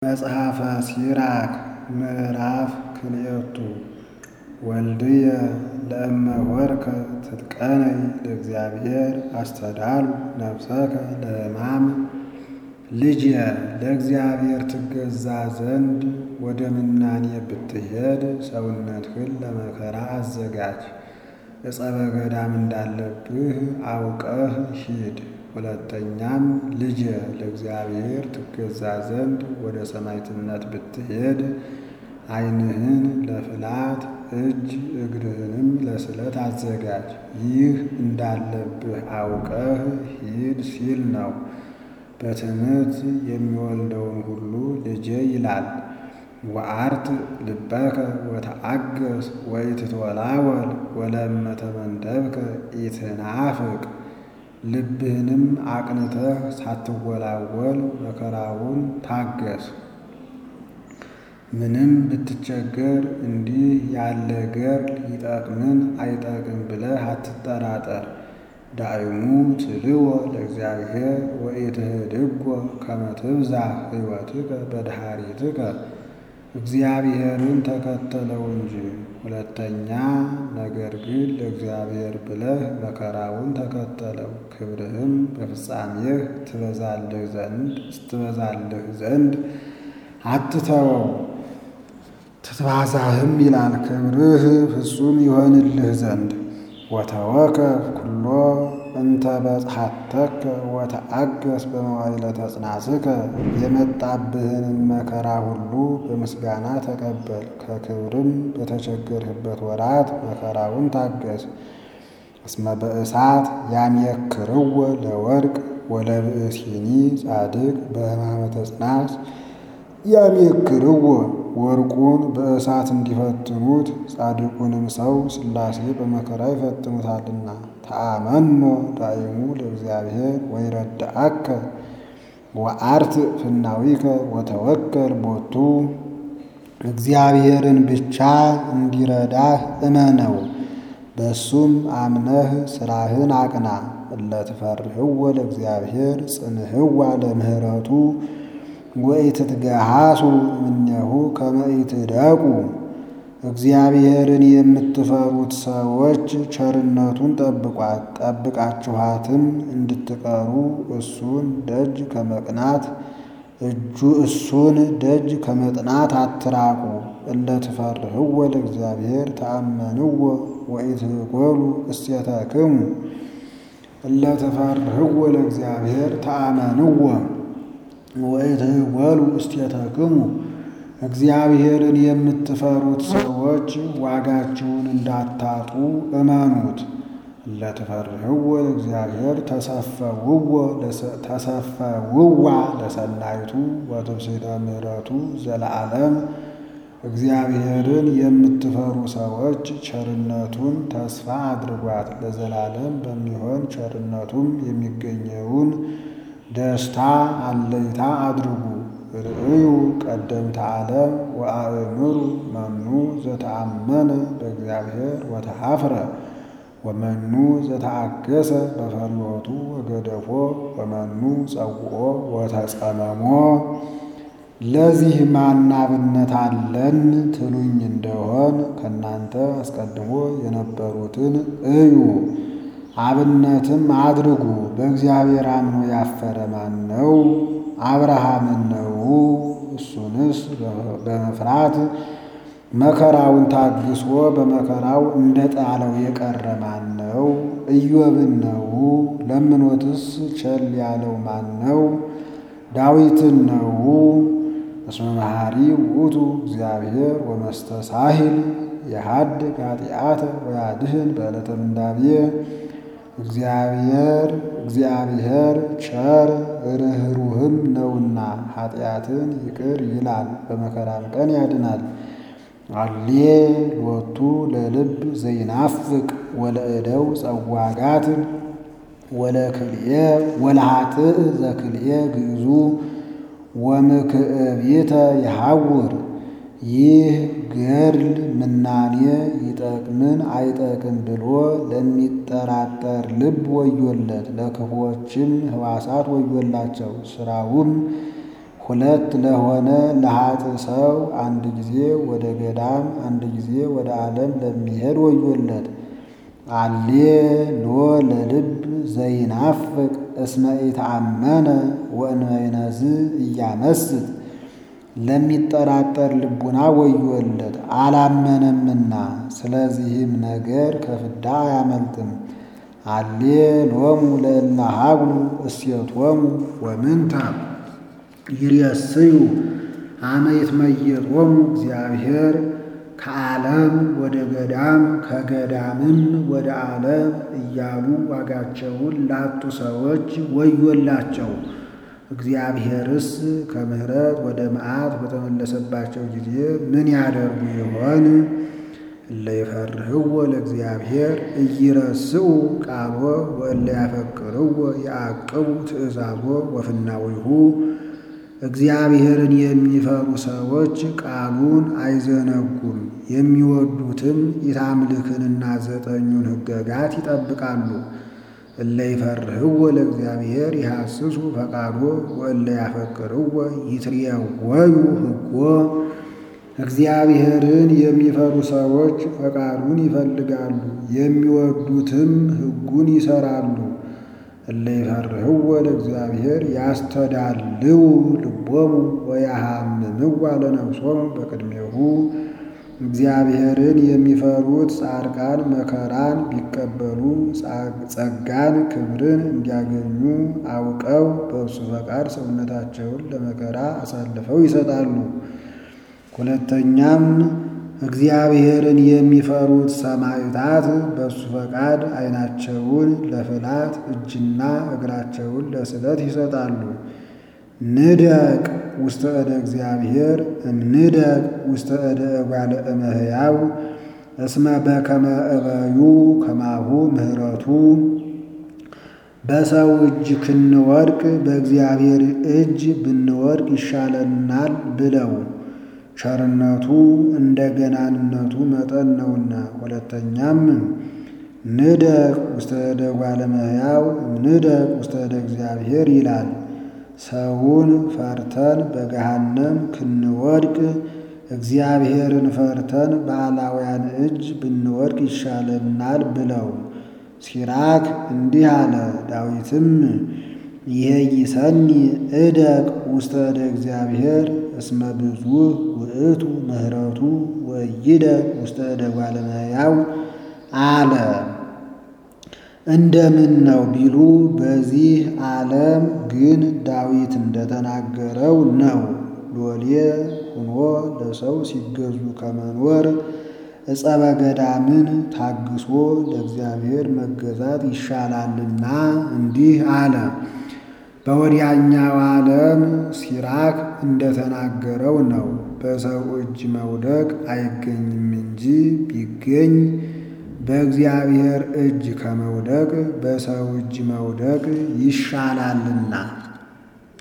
መጽሐፈ ሲራክ ምዕራፍ ክልኤቱ ወልድየ ለእመ ሆርከ ትጥቀነይ ለእግዚአብሔር አስተዳሉ ነፍሰከ ለሕማም። ልጄ ለእግዚአብሔር ትገዛ ዘንድ ወደ ምናኔ ብትሄድ ሰውነትህን ለመከራ አዘጋጅ። ዕፀ በገዳም እንዳለብህ አውቀህ ሂድ። ሁለተኛም ልጄ ለእግዚአብሔር ትገዛ ዘንድ ወደ ሰማዕትነት ብትሄድ ዓይንህን ለፍላት እጅ እግርህንም ለስለት አዘጋጅ። ይህ እንዳለብህ አውቀህ ሂድ ሲል ነው። በትምህርት የሚወልደውን ሁሉ ልጄ ይላል። ወአርት ልበከ ወተአገስ ወኢትትወላወል ወለእመ ተመንደብከ ኢትናፍቅ። ልብህንም አቅንተህ ሳትወላወል መከራውን ታገስ። ምንም ብትቸገር እንዲህ ያለ ገድል ይጠቅምን አይጠቅም ብለህ አትጠራጠር። ዳእሙ ትልዎ ለእግዚአብሔር ወኢትህድጎ ከመ ትብዛሕ ሕይወትከ በድኃሪትከ። እግዚአብሔርን ተከተለው እንጂ። ሁለተኛ ነገር ግን ለእግዚአብሔር ብለህ መከራውን ተከተለው። ክብርህም በፍጻሜህ ትበዛልህ ዘንድ አትተወው። ትትባዛህም ይላል ክብርህ ፍጹም ይሆንልህ ዘንድ። ወተወከፍ ኩሎ እንተ በጽሐተከ ወተአገስ በመዋዕለ ተጽናስከ። የመጣብህንም መከራ ሁሉ በምስጋና ተቀበል። ከክብርም በተቸገርህበት ወራት መከራውን ታገስ። እስመ በእሳት ያምየክርዎ ለወርቅ ወለብእሲኒ ጻድቅ በሕማመ ተጽናስ ያምየክርዎ። ወርቁን በእሳት እንዲፈትኑት ጻድቁንም ሰው ሥላሴ በመከራ ይፈትኑታልና። ተአመኖ ዳእሙ ለእግዚአብሔር ወይረድአከ ወአርት ፍናዊከ ወተወከል ቦቱ። እግዚአብሔርን ብቻ እንዲረዳህ እመነው፣ በሱም አምነህ ሥራህን አቅና። እለ ትፈርህዎ ለእግዚአብሔር ጽንህዋ ለምህረቱ ወኢትትገሃሱ እምኔሁ ከመ ኢትደቁ። እግዚአብሔርን የምትፈሩት ሰዎች ቸርነቱን ጠብቋት፣ ጠብቃችኋትም እንድትቀሩ እሱን ደጅ ከመጥናት አትራቁ። እለ ትፈርህዎ ለእግዚአብሔር ተአመንዎ ወኢትጎሉ እሴተክሙ። እለ ትፈርህዎ ለእግዚአብሔር ተአመንዎ ወኢትጎሉ እሴተክሙ። እግዚአብሔርን የምትፈሩት ሰዎች ዋጋችሁን እንዳታጡ እመኑት። እለ ትፈርህዎ ለእግዚአብሔር ተሰፈውዋ ለሰናይቱ ወትብስተ ምሕረቱ ዘለዓለም። እግዚአብሔርን የምትፈሩ ሰዎች ቸርነቱን ተስፋ አድርጓት፣ ለዘላለም በሚሆን ቸርነቱም የሚገኘውን ደስታ አለይታ አድርጉ። ርእዩ ቀደምተ ዓለም ወአእምሩ መኑ ዘተአመነ በእግዚአብሔር ወተኀፍረ ወመኑ ዘተአገሰ በፈርዮቱ ወገደፎ ወመኑ ጸውዖ ወተጸመሞ። ለዚህ ማን አብነት አለን ትሉኝ እንደሆን ከእናንተ አስቀድሞ የነበሩትን እዩ፣ አብነትም አድርጉ። በእግዚአብሔር አምኖ ያፈረ ማን ነው? አብርሃምን ነው። እሱንስ በመፍራት መከራውን ታግሶ በመከራው እንደ ጣለው የቀረ ማን ነው? ኢዮብን ነው። ለምኖትስ ቸል ያለው ማን ነው? ዳዊትን ነው። እስመ መሐሪ ውእቱ እግዚአብሔር ወመስተሳሂል የሐድግ ኃጢአተ ወያድኅን በዕለተ ምንዳቤ። እግዚአብሔር ቸር ርኅሩህም ነውና ኃጢአትን ይቅር ይላል፣ በመከራም ቀን ያድናል። አሌ ሎቱ ለልብ ዘይናፍቅ ወለእደው ጸዋጋት ወለክልኤ ወለኃጥእ ዘክልኤ ግዕዙ ወምክዕቢተ ይሐውር። ይህ ገድል ምናኔ ይጠቅምን አይጠቅም ብሎ ለሚጠራጠር ልብ ወዮለት፣ ለክፉዎችም ሕዋሳት ወዮላቸው። ሥራውም ሁለት ለሆነ ለኃጥእ ሰው አንድ ጊዜ ወደ ገዳም አንድ ጊዜ ወደ ዓለም ለሚሄድ ወዮለት። አሌ ሎ ለልብ ዘይናፍቅ እስመ ኢተአመነ ወእንበይነዝ እያመስጥ ለሚጠራጠር ልቡና ወዮለት አላመነምና፣ ስለዚህም ነገር ከፍዳ አያመልጥም። አሌ ሎሙ ለእለ ሀብሉ እሴቶሙ ወምንታ ይሬስዩ አመ ይትመየጦሙ እግዚአብሔር። ከዓለም ወደ ገዳም ከገዳምም ወደ ዓለም እያሉ ዋጋቸውን ላጡ ሰዎች ወዮላቸው። እግዚአብሔርስ ከምሕረት ወደ መዓት በተመለሰባቸው ጊዜ ምን ያደርጉ ይሆን? እለ ይፈርህዎ ለእግዚአብሔር ኢይረስዑ ቃሎ ወእለ ያፈቅርዎ ያዕቅቡ ትእዛዞ ወፍናዊሁ። እግዚአብሔርን የሚፈሩ ሰዎች ቃሉን አይዘነጉም፣ የሚወዱትም ኢታምልክንና 9ኙን ሕገጋት ይጠብቃሉ። እለ ይፈርህዎ ለእግዚአብሔር ይሐስሱ ፈቃዶ ወእለ ያፈቅርዎ ይትሬወዩ ሕጎ። እግዚአብሔርን የሚፈሩ ሰዎች ፈቃዱን ይፈልጋሉ፣ የሚወዱትም ሕጉን ይሰራሉ። እለ ይፈርህዎ ለእግዚአብሔር ያስተዳልው ልቦሙ ወያሃምምዋ ለነፍሶሙ በቅድሜሁ። እግዚአብሔርን የሚፈሩት ጻድቃን መከራን ቢቀበሉ ጸጋን ክብርን እንዲያገኙ አውቀው በእሱ ፈቃድ ሰውነታቸውን ለመከራ አሳልፈው ይሰጣሉ። ሁለተኛም እግዚአብሔርን የሚፈሩት ሰማዕታት በእሱ ፈቃድ ዓይናቸውን ለፍላት እጅና እግራቸውን ለስለት ይሰጣሉ። ንደቅ ውስተ እደ እግዚአብሔር እምንደቅ ውስተ እደ እጓለ እመሕያው እስመ በከመ እበዩ ከማሁ ምሕረቱ። በሰው እጅ ክንወድቅ በእግዚአብሔር እጅ ብንወድቅ ይሻለናል ብለው ቸርነቱ እንደ ገናንነቱ መጠን ነውና። ሁለተኛም ንደቅ ውስተ እደ እጓለ እመሕያው እምንደቅ ውስተ እደ እግዚአብሔር ይላል። ሰውን ፈርተን በገሃነም ክንወድቅ እግዚአብሔርን ፈርተን በአላውያን እጅ ብንወድቅ ይሻለናል ብለው። ሲራክ እንዲህ አለ። ዳዊትም ይሄይሰኒ እደቅ ውስተ እደ እግዚአብሔር እስመ ብዙኅ ውእቱ ምሕረቱ ወይደቅ ውስተ እደ እጓለ እመሕያው አለ። እንደምን ነው ቢሉ በዚህ ዓለም ግን ዳዊት እንደተናገረው ነው። ሎሌ ሆኖ ለሰው ሲገዙ ከመኖር ዕፀ በገዳምን ታግሶ ለእግዚአብሔር መገዛት ይሻላልና እንዲህ አለ። በወዲያኛው ዓለም ሲራክ እንደተናገረው ነው። በሰው እጅ መውደቅ አይገኝም እንጂ ቢገኝ በእግዚአብሔር እጅ ከመውደቅ በሰው እጅ መውደቅ ይሻላልና።